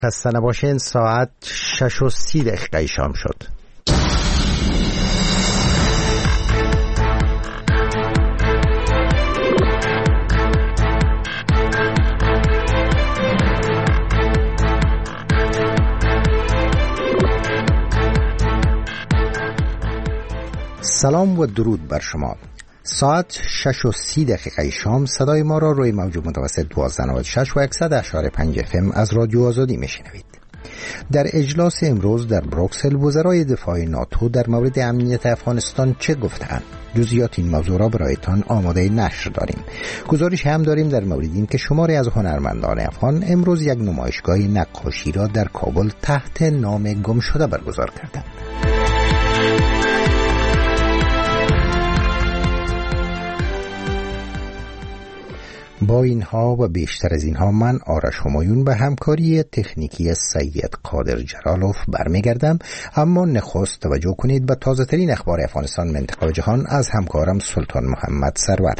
خسته نباشین. ساعت 6:30 شام شد. سلام و درود بر شما. ساعت 6:30 شام صدای ما را روی موج متوسط 1296 و 100.5 FM از رادیو آزادی میشنوید. در اجلاس امروز در بروکسل وزرای دفاع ناتو در مورد امنیت افغانستان چه گفتند؟ جزئیات این موضوع را برایتان آماده نشر داریم. گزارش هم داریم در مورد این که شماری از هنرمندان افغان امروز یک نمایشگاه نقاشی را در کابل تحت نام گم شده برگزار کردند. با اینها و بیشتر از اینها من آرش همایون به همکاری تکنیکی سید قادر جلالوف برمیگردم، اما نخست توجه کنید به تازه ترین اخبار افغانستان، منطقه و جهان از همکارم سلطان محمد سرور.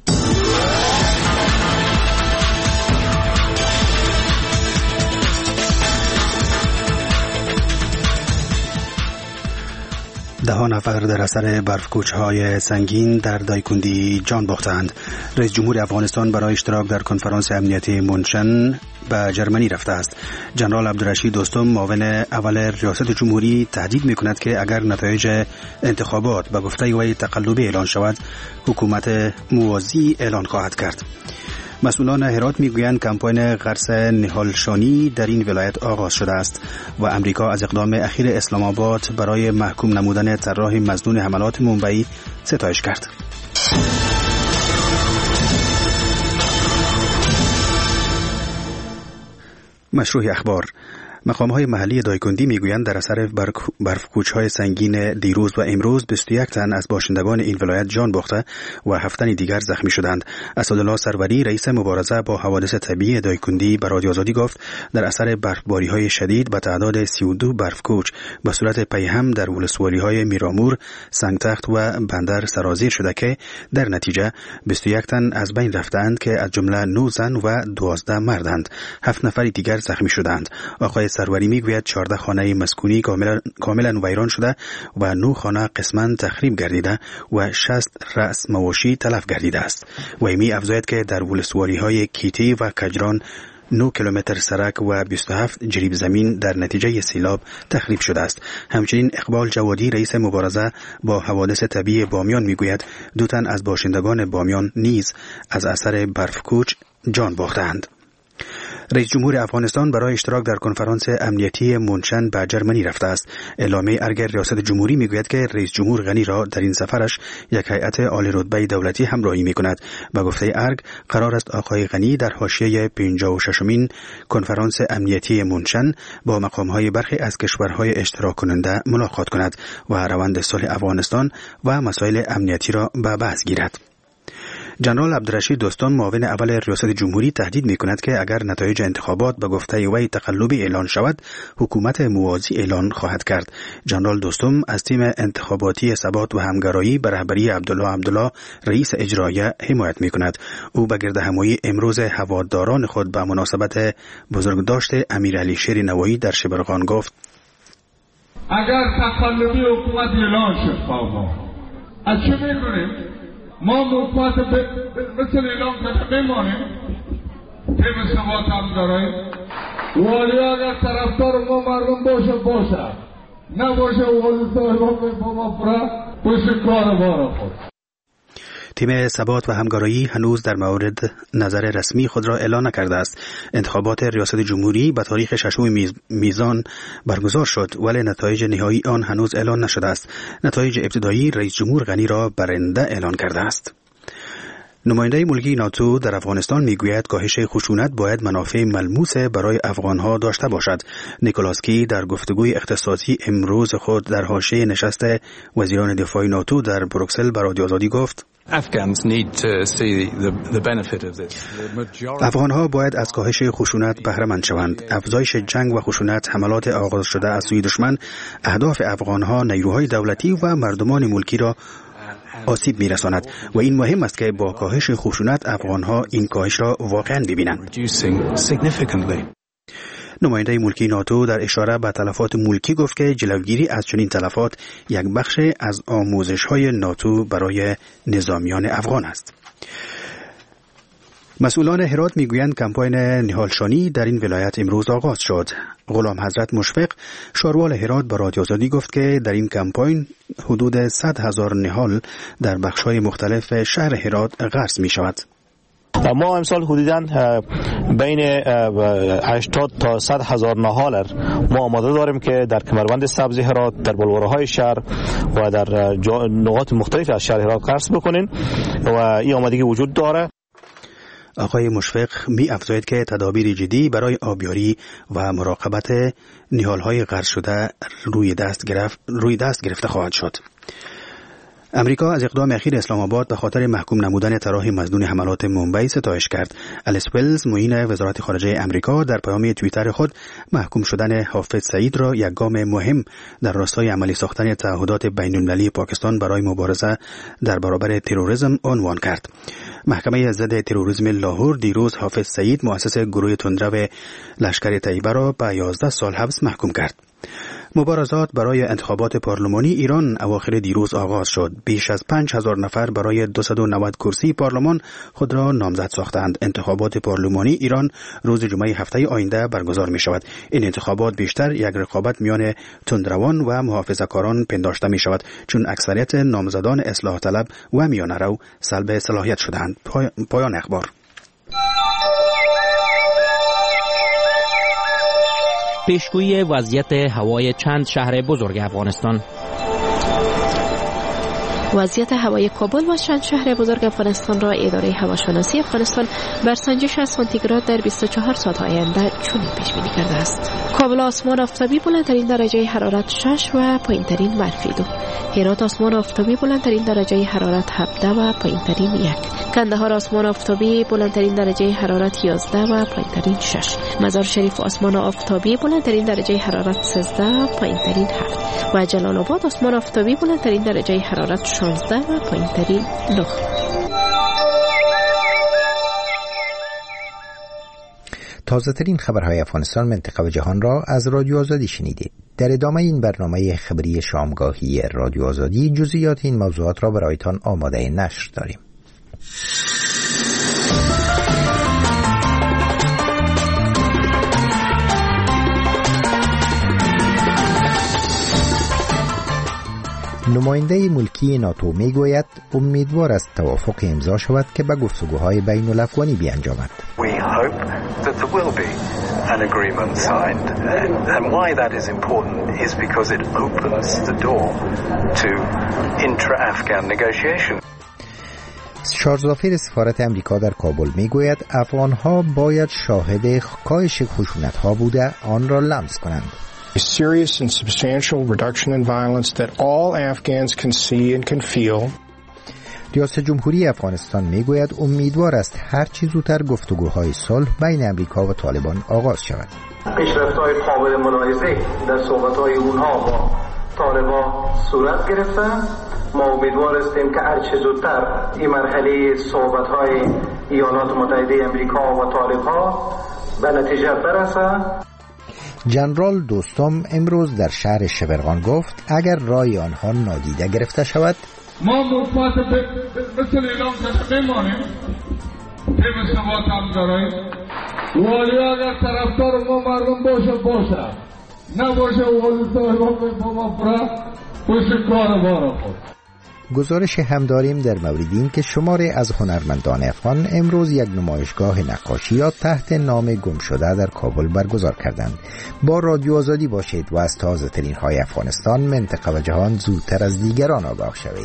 ده نفر در اثر برفکوچ‌های سنگین در دایکندی جان باختند. رئیس جمهور افغانستان برای اشتراک در کنفرانس امنیتی مونشن به جرمنی رفته است. جنرال عبدالرشید دوستم معاون اول ریاست جمهوری تهدید می‌کند که اگر نتایج انتخابات به گفته وی تقلبی اعلان شود، حکومت موازی اعلان خواهد کرد. مسئولان هرات میگویند کمپاین قرص نهالشانی در این ولایت آغاز شده است و امریکا از اقدام اخیر اسلام آباد برای محکوم نمودن طراح مظنون حملات منبعی ستایش کرد. مشروع اخبار. مقام‌های محلی دایکندی میگویند در اثر برفکوچ‌های سنگین دیروز و امروز 21 تن از باشندگان این ولایت جان باخته و 7 تن دیگر زخمی شدند. اسدالله سروری رئیس مبارزه با حوادث طبیعی دایکندی به رادیو آزادی گفت در اثر برفباری‌های شدید به تعداد 32 برفکوچ به صورت پیهم در ولسوالی‌های میرامور، سنگتخت و بندر سرازیر شده که در نتیجه 21 تن از بین رفتند که از جمله 9 زن و 12 مردند. 7 نفر دیگر زخمی شدند. آقای سروری میگوید 14 خانه مسکونی کاملا ویران شده و 9 خانه قسما تخریب گردیده و 60 رأس مواشی تلف گردیده است. و می افزاید که در ولسوالی‌های کیتی و کجران 9 کیلومتر سرک و 27 جریب زمین در نتیجه سیلاب تخریب شده است. همچنین اقبال جوادی رئیس مبارزه با حوادث طبیعی بامیان میگوید 2 تن از باشندگان بامیان نیز از اثر برفکوچ جان باختند. رئیس جمهور افغانستان برای اشتراک در کنفرانس امنیتی مونشن به جرمنی رفته است. اعلامیه ارگ ریاست جمهوری میگوید که رئیس جمهور غنی را در این سفرش یک هیئت عالی رتبه دولتی همراهی میکند. به گفته ارگ قرار است آقای غنی در حاشیه 56مین کنفرانس امنیتی مونشن با مقام‌های برخی از کشورهای اشتراک کننده ملاقات کند و روند صلح افغانستان و مسائل امنیتی را به بحث گیرد. جنرال عبدالرشید دوستم معاون اول ریاست جمهوری تهدید می‌کند که اگر نتایج انتخابات به گفته وی تقلبی اعلان شود، حکومت موازی اعلان خواهد کرد. جنرال دوستم از تیم انتخاباتی ثبات و همگرایی به رهبری عبدالله رئیس اجرایی حمایت می‌کند. او به گردهمایی امروز هواداران خود به مناسبت بزرگداشت امیرعلی شیر نوایی در شبرغان گفت: اگر تقلبی حکومت اعلان شد از چه می‌کنیم؟ ما موقعات مثل اعلام کرده بمانیم، تیم ثبات هم داریم. والی اگر طرفدار ما مردم باشه نباشه والی صاحبان با ما پشت کار ما خود. تیم ثبات و همگرایی هنوز در مورد نظر رسمی خود را اعلان نکرده است. انتخابات ریاست جمهوری به تاریخ 6 میزان برگزار شد ولی نتایج نهایی آن هنوز اعلان نشده است. نتایج ابتدایی رئیس جمهور غنی را برنده اعلان کرده است. نماینده ملکی ناتو در افغانستان میگوید کاهش خشونت باید منافع ملموس برای افغانها داشته باشد. نیکولاسکی در گفتگوی اختصاصی امروز خود در حاشیه نشست وزیران دفاع ناتو در بروکسل به رادیو آزادی گفت: افغانها باید از کاهش خشونت بهره مند شوند. افزایش جنگ و خشونت، حملات آغاز شده از سوی دشمن، اهداف افغانها، نیروهای دولتی و مردمان ملکی را آسیب می‌رساند و این مهم است که با کاهش خشونت افغانها این کاهش را واقعاً ببینند. نماینده ملکی ناتو در اشاره به تلفات ملکی گفت که جلوگیری از چنین تلفات یک بخش از آموزش‌های ناتو برای نظامیان افغان است. مسئولان هرات میگویند کمپاین نهالشانی در این ولایت امروز آغاز شد. غلام حضرت مشفق شاروال هرات به رادیو آزادی گفت که در این کمپاین حدود 100,000 نهال در بخش‌های مختلف شهر هرات غرس می شود. ما امسال حدوداً بین 80 تا 100,000 نهال ما آماده داریم که در کمربند سبز هرات، در بلوارهای شهر و در نقاط مختلف از شهر هرات غرس بکنین و این آمادگی وجود داره. آقای مشفق می افزاید که تدابیر جدی برای آبیاری و مراقبت نهال‌های غرس شده روی دست گرفته خواهد شد. امریکا از اقدام اخیر اسلام آباد به خاطر محکوم نمودن طرح مظنون حملات مومبای ستایش کرد. الیس ولز معین وزارت خارجه امریکا در پیام توییتر خود محکوم شدن حافظ سعید را یک گام مهم در راستای عملی ساختن تعهدات بین‌المللی پاکستان برای مبارزه در برابر تروریسم عنوان کرد. محکمه ضد تروریسم لاهور دیروز حافظ سعید مؤسس گروه تندرو لشکر طیبه را به 11 سال حبس محکوم کرد. مبارزات برای انتخابات پارلمانی ایران اواخر دیروز آغاز شد. بیش از 5,000 نفر برای 290 کرسی پارلمان خود را نامزد ساختند. انتخابات پارلمانی ایران روز جمعه هفته آینده برگزار می شود. این انتخابات بیشتر یک رقابت میان تندروان و محافظه‌کاران پنداشته می شود، چون اکثریت نامزدان اصلاح طلب و میانه رو سلب صلاحیت شدند. پایان اخبار. پیشگویی وضعیت هوای چند شهر بزرگ افغانستان. وضعیت هوای کابل و چند شهر بزرگ افغانستان را اداره هواشناسی افغانستان بر سنجش از سانتیگراد در 24 ساعت آینده چنین پیش بینی کرده است: کابل آسمان آفتابی بلندترین درجه حرارت 6 و پایینترین -2. هرات آسمان آفتابی بلندترین درجه حرارت 17 و پایینترین 1. کندهار آسمان آفتابی بلندترین درجه حرارت 11 و پایینترین 6. مزار شریف آسمان آفتابی بلندترین درجه حرارت 13 و پایینترین 7. و جلال آباد آسمان آفتابی بلندترین درجه حرارت 16 و پایینترین 9. تازه ترین خبرهای افغانستان، منطقه و جهان را از رادیو آزادی شنیدید. در ادامه این برنامه خبری شامگاهی رادیو آزادی جزئیات این موضوعات را برایتان آماده نشر داریم. نماینده ملکی ناتو میگوید امیدوار است توافق امضا شود که به گفتگوهای بین الافغانی بیانجامد. We hope that there will be an agreement signed, and why that is important is because it opens the door to intra-Afghan negotiation. شارژافیر سفارت امریکا در کابل میگوید افغانها باید شاهد کاهش خشونت‌ها بوده آن را لمس کنند. A serious and substantial reduction in violence that all Afghans can see and can feel. ریاست جمهوری افغانستان میگوید امیدوار است هر چه زودتر گفتگوهای صلح بین امریکا و طالبان آغاز شود. پیشرفت‌های قابل ملاحظه در صحبت‌های اونها با طالبان صورت گرفته. ما امیدوار هستیم که هر چه زودتر این مرحله صحبت‌های ایالات متحده امریکا و طالب‌ها به نتیجه برسه. جنرال دوستم امروز در شهر شبرغان گفت اگر رای آنها نادیده گرفته شود ما موفق مثل اعلام کرده بمانیم، تیم ثبات هم داریم. والی اگر طرفدار ما مردم باشه نباشه والی صاحبان با ما فرا پشت کار بارا خود. گزارش هم داریم در مورد این که شماری از هنرمندان افغان امروز یک نمایشگاه نقاشی را تحت نام گم شده در کابل برگزار کردند. با رادیو آزادی باشید و از تازه ترین های افغانستان، منطقه و جهان زودتر از دیگران آگاه شوید.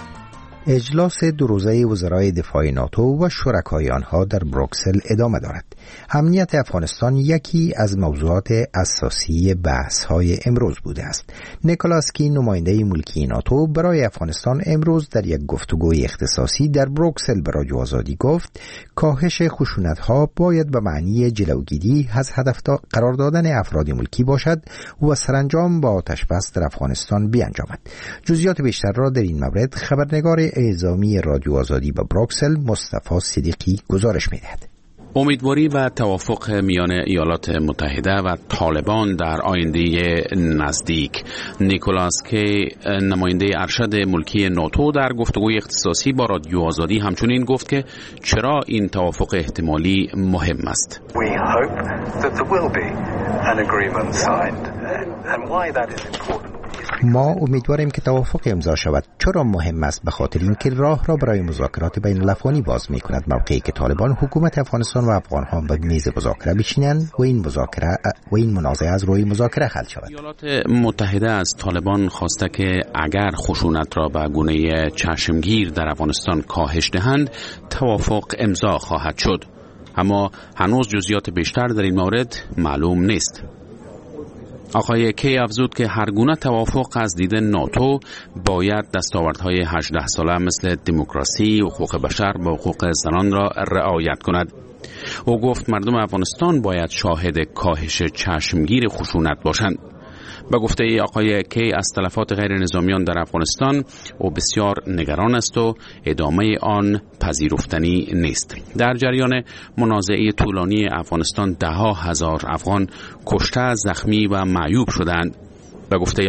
اجلاس دو روزه وزرای دفاع ناتو و شرکای آنها در بروکسل ادامه دارد. امنیت افغانستان یکی از موضوعات اساسی بحث‌های امروز بوده است. نیکولاس کی، نماینده ملکی ناتو برای افغانستان، امروز در یک گفتگوی اختصاصی در بروکسل به رادیو آزادی گفت کاهش خشونت‌ها باید به معنی جلوگیری از هدف قرار دادن افراد ملکی باشد و سرانجام با آتش بس در افغانستان بیانجامد. جزئیات بیشتر را در این مورد خبرنگار اعزامی رادیو آزادی به بروکسل مصطفی صدیقی گزارش می‌دهد. امیدواری و توافق میان ایالات متحده و طالبان در آینده نزدیک. نیکولاس کی، نماینده ارشد ملکی ناتو، در گفتگوی اختصاصی با رادیو آزادی همچنین گفت که چرا این توافق احتمالی مهم است. We hope that there will be an agreement signed and why that is important. ما امیدواریم که توافق امضا شود. چرا مهم است؟ به خاطر اینکه راه را برای مذاکرات بین الافغانی باز می‌کند. موقعی که طالبان حکومت افغانستان و افغان‌ها به میز مذاکره بشینند و این منازعه از روی مذاکره حل شود. ایالات متحده از طالبان خواسته که اگر خشونت را به گونه چشمگیر در افغانستان کاهش دهند، توافق امضا خواهد شد. اما هنوز جزئیات بیشتر در این مورد معلوم نیست. آقای کی افزود که هر گونه توافق از دید ناتو باید دستاوردهای 18 ساله مثل دموکراسی، حقوق بشر و حقوق زنان را رعایت کند. او گفت مردم افغانستان باید شاهد کاهش چشمگیر خشونت باشند. به گفته آقای کی از تلفات غیر نظامیان در افغانستان او بسیار نگران است و ادامه آن پذیرفتنی نیست. در جریان منازعه طولانی افغانستان ده ها هزار افغان کشته، زخمی و معیوب شدند. به گفته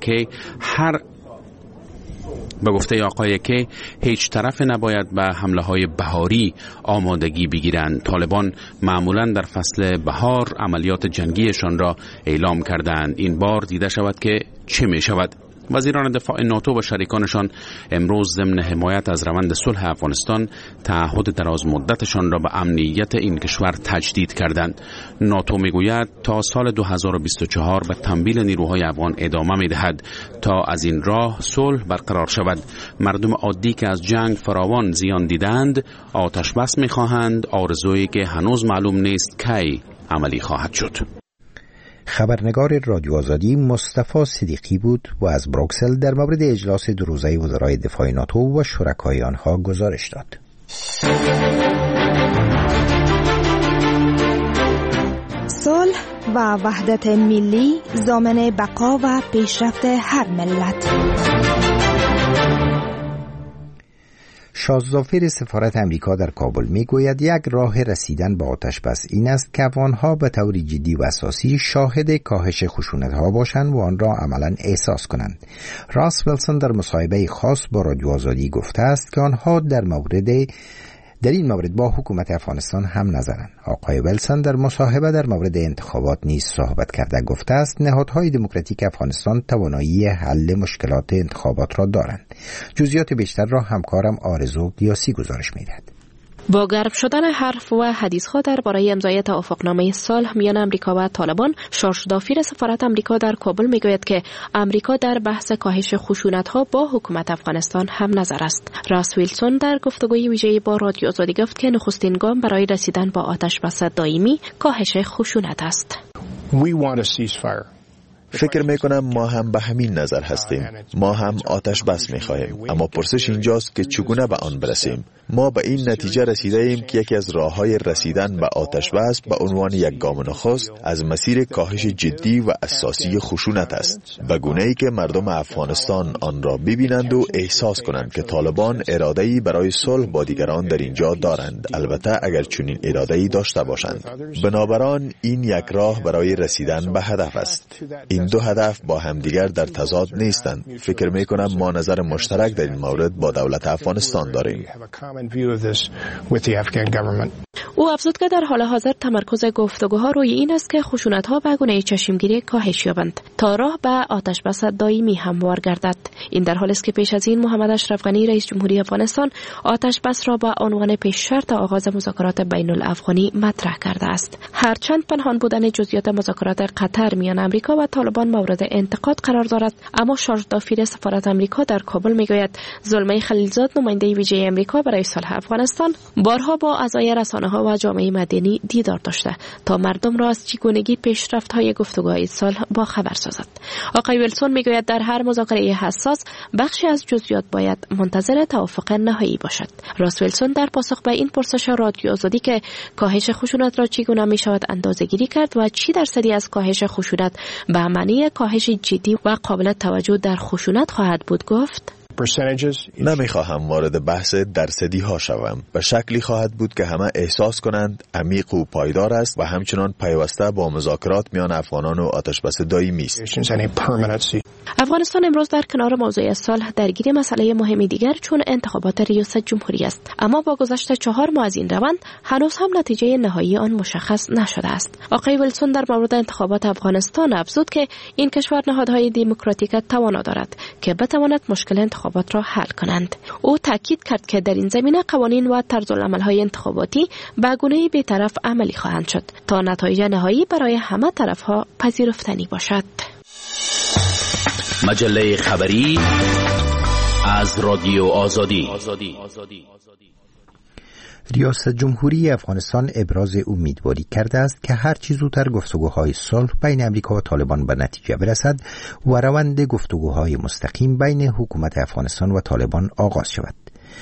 آقای کی هیچ طرف نباید به حمله های بهاری آمادگی بگیرند. طالبان معمولا در فصل بهار عملیات جنگیشان را اعلام کردند. این بار دیده شود که چه می شود. وزیران دفاع ناتو و شریکانشان امروز ضمن حمایت از روند صلح افغانستان تعهد دراز مدتشان را به امنیت این کشور تجدید کردند. ناتو میگوید تا سال 2024 به تمویل نیروهای افغان ادامه میدهد تا از این راه صلح برقرار شود. مردم عادی که از جنگ فراوان زیان دیدند آتش بس میخواهند، آرزویی که هنوز معلوم نیست کی عملی خواهد شد. خبرنگار رادیو آزادی مصطفی صدیقی بود و از بروکسل در مورد اجلاس دو روزه وزرای دفاع ناتو و شرکای آنها گزارش داد. صلح و وحدت ملی ضامن بقا و پیشرفت هر ملت. شازدافیر سفارت امریکا در کابل میگوید یک راه رسیدن به آتش بس این است که افغانها به طور جدی و اساسی شاهد کاهش خشونت‌ها باشند و آن را عملاً احساس کنند. راس ویلسون در مصاحبه خاص با رادیو آزادی گفته است که آنها در این مورد با حکومت افغانستان هم نظرند. آقای ویلسون در مصاحبه در مورد انتخابات نیز صحبت کرده گفته است نهادهای دموکراتیک افغانستان توانایی حل مشکلات انتخابات را دارند. جزئیات بیشتر را همکارم آرزو دیاسی گزارش می‌دهد. با گرم شدن حرف و حدیث‌ها درباره امضای توافقنامه صلح میان آمریکا و طالبان، شارژدافیر سفارت آمریکا در کابل میگوید که آمریکا در بحث کاهش خشونت‌ها با حکومت افغانستان هم نظر است. راس ویلسون در گفتگوی ویژه‌ای با رادیو آزادی گفت که نخستین گام برای رسیدن با آتش بس دائمی کاهش خشونت است. فکر میکنم ما هم به همین نظر هستیم. ما هم آتش بس میخواهیم، اما پرسش اینجاست که چگونه به آن برسیم. ما به این نتیجه رسیده ایم که یکی از راه‌های رسیدن به آتش بس به عنوان یک گام نخست از مسیر کاهش جدی و اساسی خشونت است، به گونه‌ای که مردم افغانستان آن را ببینند و احساس کنند که طالبان اراده‌ای برای صلح با دیگران در اینجا دارند، البته اگر چنین اراده‌ای داشته باشند. بنابراین این یک راه برای رسیدن به هدف است. این دو هدف با همدیگر در تضاد نیستند. فکر می‌کنم ما نظر مشترک در این مورد با دولت افغانستان داریم. او افزود که در حال حاضر تمرکز گفتگوها روی این است که خشونت‌ها به گونه چشمگیری کاهش یابند تا راه به آتش بس دائمی هموار گردد. این در حالی است که پیش از این محمد اشرف غنی رئیس جمهوری افغانستان آتش بس را به عنوان پیش شرط آغاز مذاکرات بین الافغانی مطرح کرده است. هرچند پنهان بودن جزئیات مذاکرات قطر میان آمریکا و طالبان طالبان مورد انتقاد قرار دارد، اما شارژ دافیر سفارت آمریکا در کابل میگوید زلمه خلیلزاد نماینده ویژه آمریکا برای صلح افغانستان بارها با اعضای رسانه‌ها و جامعه مدنی دیدار داشته تا مردم را از چگونگی پیشرفت‌های گفتگوهای صلح با خبر سازد. آقای ویلسون میگوید در هر مذاکره حساس بخشی از جزئیات باید منتظر توافق نهایی باشد. راس ویلسون در پاسخ به این پرسش رادیو آزادی که کاهش خشونت را چگونه میشود اندازه‌گیری کرد و چی درصدی از کاهش خشونت به معنی کاهش جدی و قابل توجه در خشونت خواهد بود گفت: نمیخواهم وارد بحث درصدی ها شوم. به شکلی خواهد بود که همه احساس کنند عمیق و پایدار است و همچنان پیوسته با مذاکرات میان افغانان و آتشبس دائمی است. افغانستان امروز در کنار موضوع صلح درگیر مسئله مهمی دیگر چون انتخابات ریاست جمهوری است، اما با گذشت 4 ماه از این روند هنوز هم نتیجه نهایی آن مشخص نشده است. آقای ویلسون در مورد انتخابات افغانستان افزود که این کشور نهادهای دموکراتیک توانا دارد که بتواند مشکل انتخابات را حل کنند. او تاکید کرد که در این زمینه قوانین و طرزالعمل‌های انتخاباتی به گونه‌ای بی‌طرف عملی خواهند شد تا نتایج نهایی برای همه طرف‌ها پذیرفتنی باشد. مجله خبری از رادیو آزادی. ریاست جمهوری افغانستان ابراز امیدواری کرده است که هر چه زودتر گفتگوهای صلح بین امریکا و طالبان به نتیجه برسد و روند گفتگوهای مستقیم بین حکومت افغانستان و طالبان آغاز شود.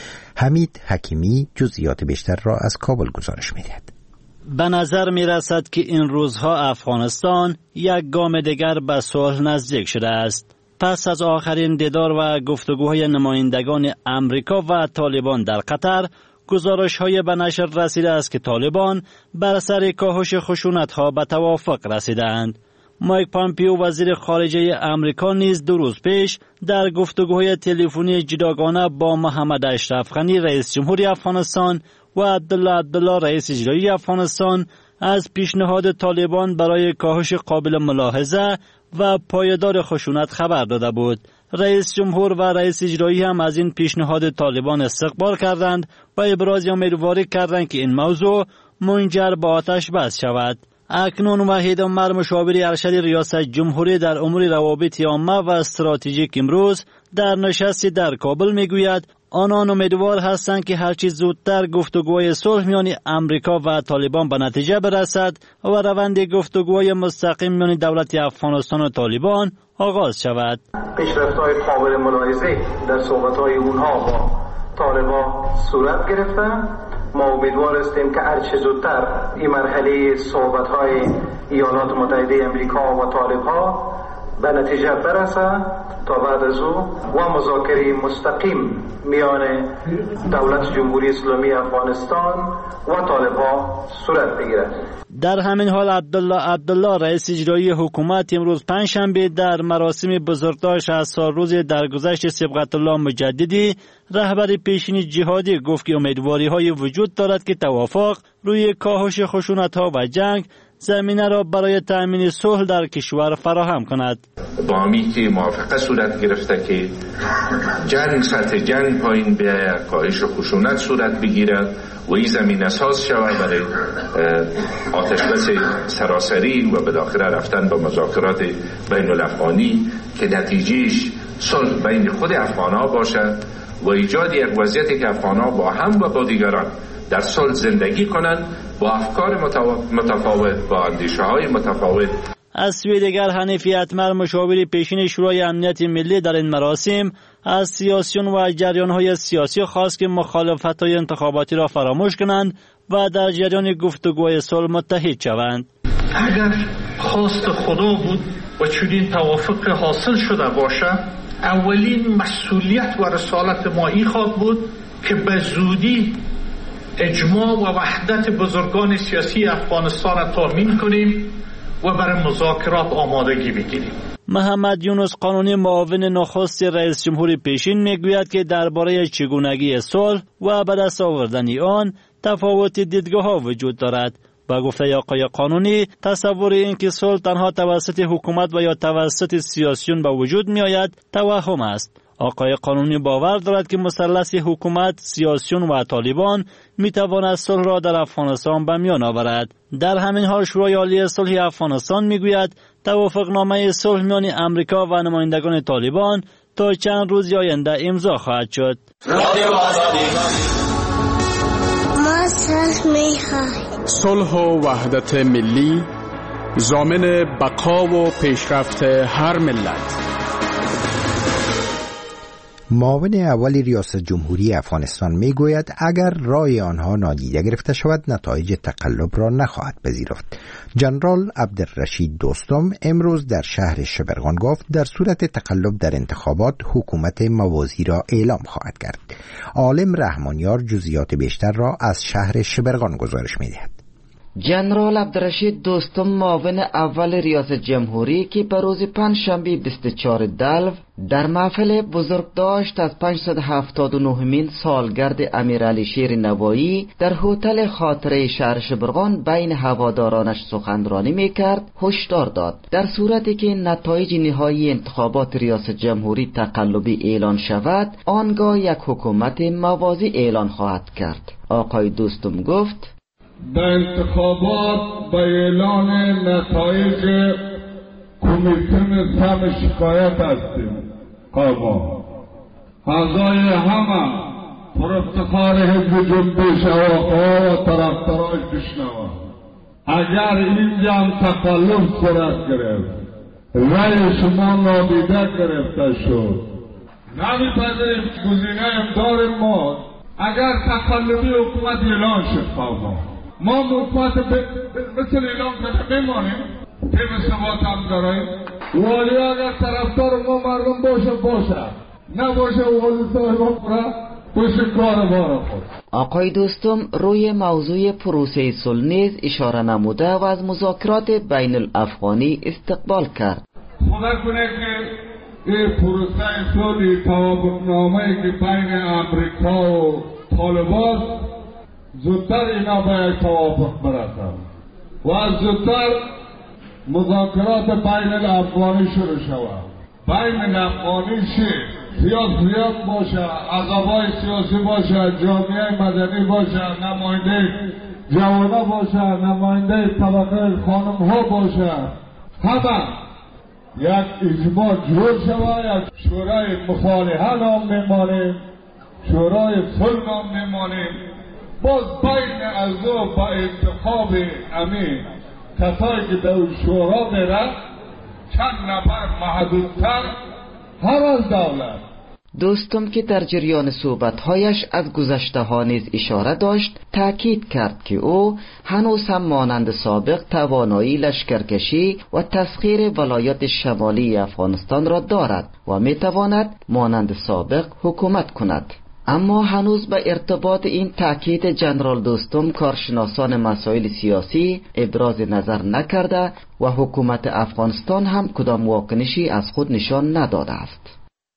حمید حکیمی جزئیات بیشتر را از کابل گزارش می‌دهد. به نظر می رسد که این روزها افغانستان یک گام دیگر به صلح نزدیک شده است. پس از آخرین دیدار و گفتگوهای نمایندگان امریکا و طالبان در قطر، گزارش‌های به نشر رسیده است که طالبان بر سر کاهش خشونت‌ها به توافق رسیدند. مایک پامپیو وزیر خارجه امریکا نیز 2 روز پیش در گفتگوهای تلفنی جداگانه با محمد اشرف غنی رئیس جمهوری افغانستان و عبدالله رئیس اجرایی افغانستان از پیشنهاد طالبان برای کاهش قابل ملاحظه و پایدار خشونت خبر داده بود. رئیس جمهور و رئیس اجرایی هم از این پیشنهاد طالبان استقبال کردند و ابراز امیدواری کردند که این موضوع منجر به آتش بس شود. اکنون وحید عمر مشاور ارشد ریاست جمهوری در امور روابط عامه و استراتژیک امروز در نشستی در کابل میگوید آنان امیدوار هستند که هرچی زودتر گفتگوهای صلح میان امریکا و طالبان به نتیجه برسد و روند گفتگوهای مستقیم میان دولت افغانستان و طالبان آغاز شود. پیشرفت‌های قابل ملاحظه در صحبت‌های اونها با طالبان صورت گرفته. ما امیدوار هستیم که هرچه زودتر این مرحله صحبت‌های ایالات متحده امریکا و طالب‌ها به نتیجه برسه تا بعد از او و مذاکره مستقیم میان دولت جمهوری اسلامی افغانستان و طالبان صورت بگیرد. در همین حال عبدالله رئیس اجرایی حکومت امروز پنجشنبه در مراسم بزرگداشت از سالروز درگذشت صبغت الله مجددی رهبر پیشین جهادی گفت که امیدواری‌های وجود دارد که توافق روی کاهش خشونت‌ها و جنگ زمینه را برای تأمین صلح در کشور فراهم کند. با همی که موافقه صورت گرفته که سطح جنگ پایین بیاید، کاهش خشونت صورت بگیرد و این زمینه ساز شود برای آتشبس سراسری و بالاخره رفتن با مذاکرات بین الافغانی که نتیجهش صلح بین خود افغان‌ها باشد و ایجاد یک وضعیتی که افغان‌ها با هم و با دیگران در صلح زندگی کنند با افکار متفاوت، با اندیشه‌های متفاوت. از سوی دیگر حنیفی اتمر مشاور پیشین شورای امنیت ملی در این مراسم از سیاسیون و جریان‌های سیاسی خواست که مخالفت‌های انتخاباتی را فراموش کنند و در جریان گفتگوهای صلح متحد شوند. اگر خواست خدا بود و چنین توافق حاصل شده باشه، اولین مسئولیت و رسالت ما این خواهد بود که به زودی اجماع و وحدت بزرگان سیاسی افغانستان را تامین کنیم و برای مذاکرات آمادگی بگیریم. محمد یونس قانونی معاون نخست رئیس جمهوری پیشین میگوید که درباره چگونگی صلح و به دست آوردن آن تفاوت دیدگاه‌ها وجود دارد. با گفته آقای قانونی تصور این که صلح تنها توسط حکومت و یا توسط سیاسیون به وجود می آید توهم است. آقای قانونی باور دارد که مثلث حکومت، سیاسیون و طالبان می تواند صلح را در افغانستان به میان آورد. در همین حال شورای عالی صلح افغانستان می گوید توافقنامه صلح میان امریکا و نمایندگان طالبان تا چند روز آینده امضا خواهد شد. ما صلح می‌خواهیم. صلح و وحدت ملی ضامن بقا و پیشرفت هر ملت. معاون اول ریاست جمهوری افغانستان میگوید اگر رای آنها نادیده گرفته شود نتایج تقلب را نخواهد پذیرفت. جنرال عبدالرشید دوستم امروز در شهر شبرغان گفت در صورت تقلب در انتخابات حکومت موازی را اعلام خواهد کرد. عالم رحمانیار جزئیات بیشتر را از شهر شبرغان گزارش می‌دهد. جنرال عبدالرشید دوستم معاون اول ریاست جمهوری که به روز پنجشنبه 24 دلو در محفل بزرگداشت از 579مین سالگرد امیرعلی شیر نوایی در هتل خاطره شهر شبرغان بین هوادارانش سخنرانی میکرد هشدار داد در صورتی که نتایج نهایی انتخابات ریاست جمهوری تقلبی اعلان شود آنگاه یک حکومت موازی اعلان خواهد کرد. آقای دوستم گفت در انتخابات به اعلان نتایج کمیسیون سم شکایت هستیم. قاما اعضای همه پر افتخار حزب جنبش آقا و طرفداران بشنوند اگر اینجا هم تقلب صورت گرفت رای شما نادیده گرفته شد نمی‌پذیریم گزینه امدار ما اگر تقلبی حکومت اعلان شد. قاما ما موقعات مثل اعلام کرده بمانیم تیم ثبات هم داریم. والی اگر طرفدار ما مردم باشه نباشه والی صاحب ما باشه کار باره خود. آقای دوستم روی موضوع پروسه صلح نیز اشاره نموده و از مذاکرات بین الافغانی استقبال کرد. خدا کنه که این پروسه صلح توافقنامه‌ای که بین امریکا و طالبان زودتر اینا به یک توافق برسند و از زودتر مذاکرات بین الافغانی شروع شود. بین الافغانی سیاست باشه، عقبای سیاسی باشه، جامعه مدنی باشه، نماینده جوانا باشه، نماینده طبقه خانم ها باشه، همه یک اجماع جور شود. یک شورای مصالحه نام میمانیم، شورای صلح نام میمانیم. باز بین از او با انتخاب امین کسایی که در شورا میره چند نفر محدودتر هر از دولت. دوستم که در جریان صحبت‌هایش از گذشته ها نیز اشاره داشت تأکید کرد که او هنوز هم مانند سابق توانایی لشکرکشی و تسخیر ولایات شمالی افغانستان را دارد و میتواند مانند سابق حکومت کند. اما هنوز به ارتباط این تأکید جنرال دوستم کارشناسان مسائل سیاسی ابراز نظر نکرده و حکومت افغانستان هم کدام واکنشی از خود نشان نداده است.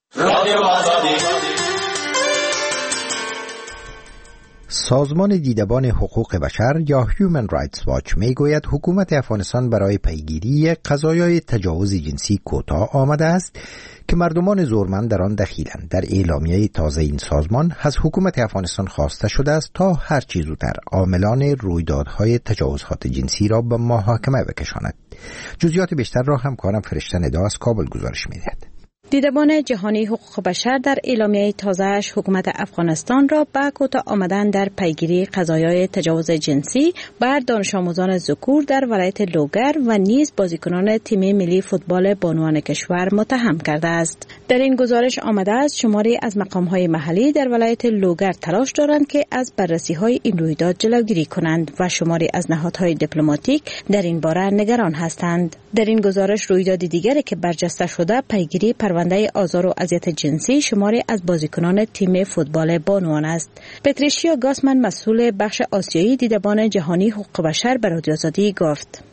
سازمان دیدبان حقوق بشر یا Human Rights Watch میگوید حکومت افغانستان برای پیگیری قضایای تجاوز جنسی کوتاه آمده است که مردمان زورمند در آن دخیلند. در اعلامیه تازه این سازمان از حکومت افغانستان خواسته شده است تا هر چه زودتر عاملان رویدادهای تجاوزات جنسی را به محاکمه بکشاند. جزئیات بیشتر را همکارم فرشته ندا از کابل گزارش می‌دهد. دیدبان جهانی حقوق بشر در اعلامیه تازه‌اش حکومت افغانستان را به کوتاه آمدن در پیگیری قضایای تجاوز جنسی بر دانش آموزان ذکور در ولایت لوگر و نیز بازیکنان تیم ملی فوتبال بانوان کشور متهم کرده است. در این گزارش آمده است شماری از مقام‌های محلی در ولایت لوگر تلاش دارند که از بررسی‌های این رویداد جلوگیری کنند و شماری از نهادهای دیپلماتیک در این باره نگران هستند. در این گزارش رویداد دیگری که برجسته شده پیگیری پرونده آزار و اذیت جنسی شماری از بازیکنان تیم فوتبال بانوان است. پتریشیا گاسمن مسئول بخش آسیایی دیدبان جهانی حقوق بشر به رادیو آزادی گفت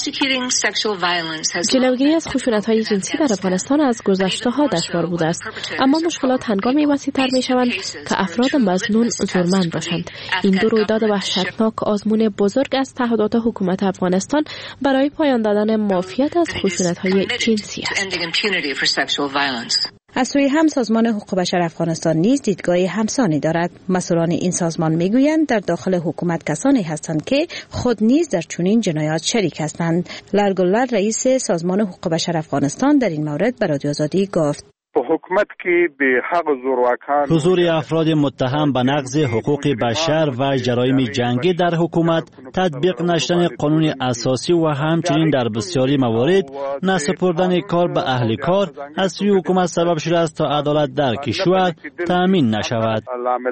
جلوگیری از خشونت‌های جنسی در افغانستان از گذشته‌ها دشوار بوده است، اما مشکلات هنگامی وسیع‌تر می‌شوند که افراد مظنون زورمند باشند. این دو رویداد وحشتناک آزمون بزرگ از تعهدات حکومت افغانستان برای پایان دادن معافیت از خشونت‌های جنسی است. از سوی هم سازمان حقوق بشر افغانستان نیز دیدگاه همسانی دارد. مسئولان این سازمان میگویند در داخل حکومت کسانی هستند که خود نیز در چنین جنایات شریک هستند. لرگولر رئیس سازمان حقوق بشر افغانستان در این مورد به رادیو آزادی گفت: حکومت که به حق زورواکان حضور افراد متهم به نقض حقوق بشر و جرایم جنگی در حکومت، تطبیق نشدن قانون اساسی و همچنین در بسیاری موارد نسپردن کار به اهل کار از سوی حکومت سبب شده است تا عدالت در کشور تامین نشود.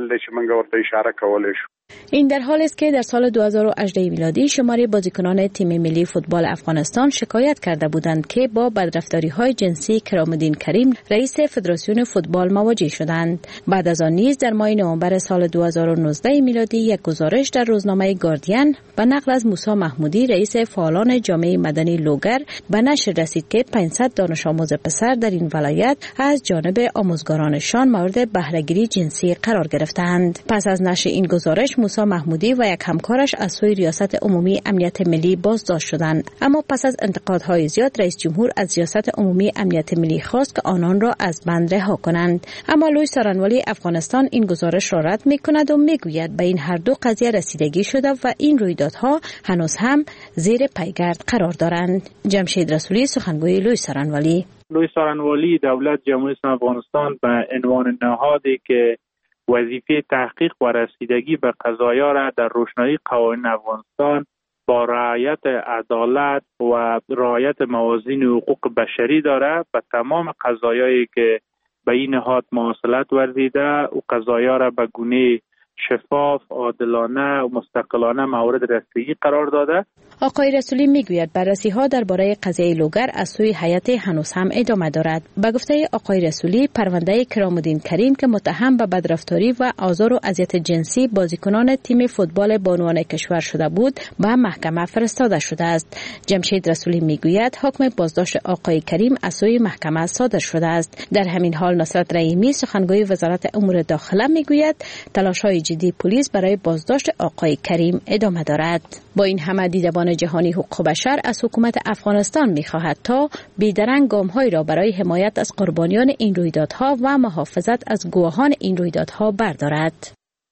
این در حالی است که در سال 2018 میلادی شماری بازیکنان تیم ملی فوتبال افغانستان شکایت کرده بودند که با بدرفتاری‌های جنسی کرامالدین کریم رئیس فدراسیون فوتبال مواجه شدند. بعد از آن نیز در ماه نوامبر سال 2019 میلادی یک گزارش در روزنامه گاردین به نقل از موسی محمودی رئیس فعالان جامعه مدنی لوگر به نشر رسید که 500 دانش آموز پسر در این ولایت از جانب آموزگارانشان مورد بهره‌گیری جنسی قرار گرفتند. پس از نشر این گزارش موسی محمودی و یک همکارش از سوی ریاست عمومی امنیت ملی بازداشت شدند، اما پس از انتقادهای زیاد رئیس جمهور از ریاست عمومی امنیت ملی خواست که آنان را از بند رها کنند. اما لوی سارنوالی افغانستان این گزارش را رد می‌کند و میگوید به این هر دو قضیه رسیدگی شده و این رویدادها هنوز هم زیر پیگرد قرار دارند. جمشید رسولی، سخنگوی لوی سارنوالی: لوی سارنوالی دولت جمهوری اسلامی افغانستان به عنوان نهادی که وظیفه تحقیق و رسیدگی به قضایا را در روشنایی قوانین افغانستان با رعایت عدالت و رعایت موازین حقوق بشری داره، به تمام قضایایی که به این نهاد مواصلت ورزیده و قضایا را به گونه شفاف، عادلانه و مستقلانه مورد رسیدگی قرار داده. آقای رسولی میگوید بررسی‌ها درباره قضیه لوگر از سوی هیئت هنوز هم ادامه دارد. به گفته آقای رسولی، پرونده کرامالدین کریم که متهم به بدرفتاری و آزار و اذیت جنسی بازیکنان تیم فوتبال بانوان کشور شده بود، به محکمه فرستاده شده است. جمشید رسولی میگوید حکم بازداشت آقای کریم از سوی محکمه صادر شده است. در همین حال نصرت رحیمی، سخنگوی وزارت امور داخله، میگوید تلاش‌های جدی پلیس برای بازداشت آقای کریم ادامه دارد. با این همه دیدبان جهانی حقوق بشر از حکومت افغانستان می‌خواهد تا بیدرنگ گام‌هایی را برای حمایت از قربانیان این رویدادها و محافظت از گواهان این رویدادها بردارد.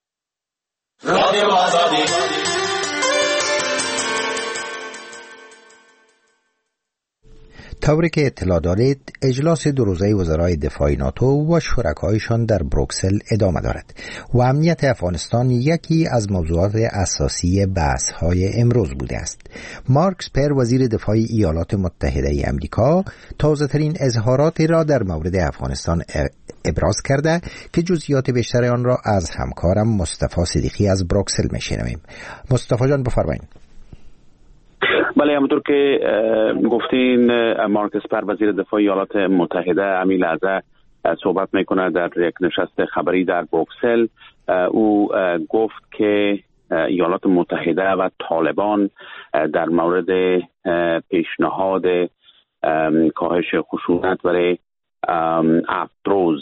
طوری که اطلاع دارید، اجلاس دو روزه وزرای دفاع ناتو و شرکایشان در بروکسل ادامه دارد و امنیت افغانستان یکی از موضوعات اساسی بحث‌های امروز بوده است. مارک اسپر، وزیر دفاع ایالات متحده ای آمریکا، تازه‌ترین اظهاراتی را در مورد افغانستان ابراز کرده که جزئیات بیشتر آن را از همکارم مصطفی صدیقی از بروکسل می‌شنویم. مصطفی جان بفرمایید. بله، همونطور که گفتین، مارک اسپر وزیر دفاع ایالات متحده همین لحظه صحبت میکنه در یک نشست خبری در بروکسل. او گفت که ایالات متحده و طالبان در مورد پیشنهاد کاهش خشونت برای افروز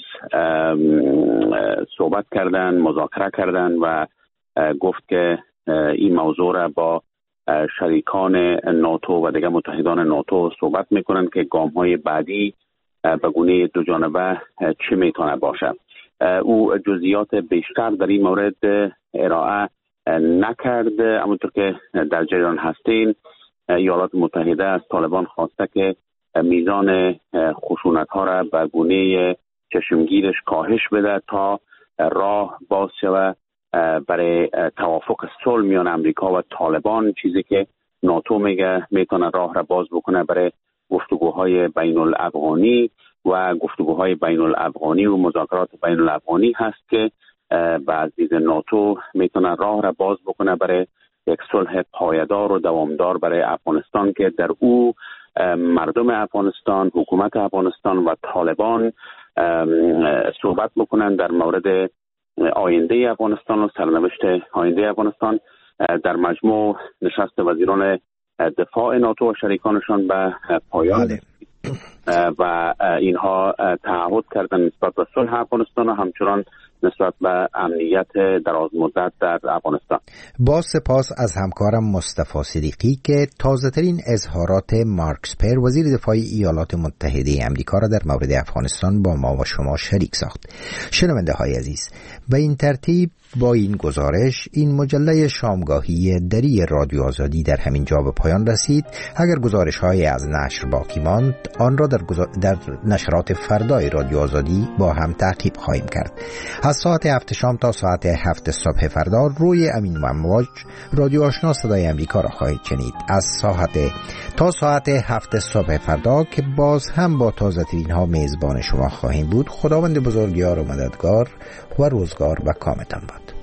صحبت کردن، مذاکره کردن و گفت که این موضوع را با شریکان ناتو و دیگر متحدان ناتو صحبت میکنن که گام‌های بعدی به گونه دو جانبه چه میتونه باشه. او جزئیات بیشتر در این مورد ارائه نکرد. همونطور که در جریان هستین، ایالات متحده از طالبان خواسته که میزان خشونت ها را به گونه چشمگیرش کاهش بده تا راه باز شود برای توافق صلح میان امریکا و طالبان، چیزی که ناتو میگه میتونه راه را باز بکنه برای گفتگوهای بین الافغانی و گفتگوهای بین الافغانی و مذاکرات بین الافغانی هست که از دید ناتو میتونه راه را باز بکنه برای یک صلح پایدار و دوامدار برای افغانستان که در او مردم افغانستان، حکومت افغانستان و طالبان صحبت بکنن در مورد آینده افغانستان و سرنوشت آینده افغانستان. در مجموع نشست وزیران دفاع ناتو و شریکانشان به پایان و اینها تعهد کردن نسبت به صلح افغانستان و همچنان نسبت به امنیت دراز مدت در افغانستان. با سپاس از همکارم مصطفی صدیقی که تازه‌ترین اظهارات مارک اسپر وزیر دفاع ایالات متحده آمریکا را در مورد افغانستان با ما و شما شریک ساخت. شنونده های عزیز، به این ترتیب با این گزارش این مجله شامگاهی دری رادیو آزادی در همین جا به پایان رسید. اگر گزارش های از نشر باقی ماند آن را در نشرات فردای رادیو آزادی با هم تعقیب خواهیم کرد. از ساعت 7 شام تا ساعت 7 صبح فردا روی امین امواج رادیو آشنا صدای امریکا را خواهید شنید. از ساعت 7 صبح فردا که باز هم با تازه‌ترین ها میزبان شما خواهیم بود. خداوند بزرگوار و مددگار و روزگار و کامتان باد.